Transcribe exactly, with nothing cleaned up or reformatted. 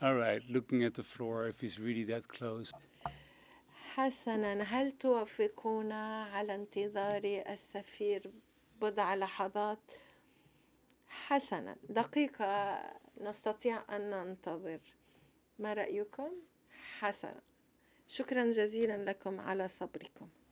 All right, looking at the floor if he's really that close. حسنًا، هل توافقون على انتظار السفير بضع لحظات؟ حسنًا، دقيقة نستطيع أن ننتظر، ما رأيكم؟ حسنًا، شكرًا جزيلًا لكم على صبركم.